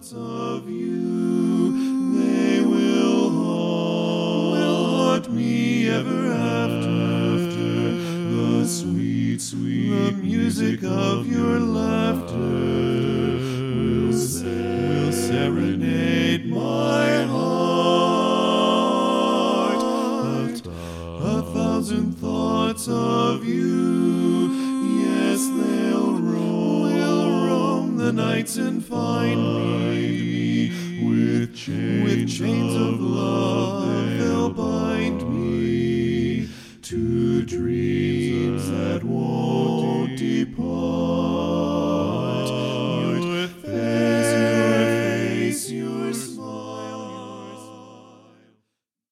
thoughts of you. They will haunt me ever after. The sweet, sweet music of your laughter will serenade my heart. A thousand thoughts of you, yes, they'll roam the nights and find me. With chains of love they'll bind me to dream.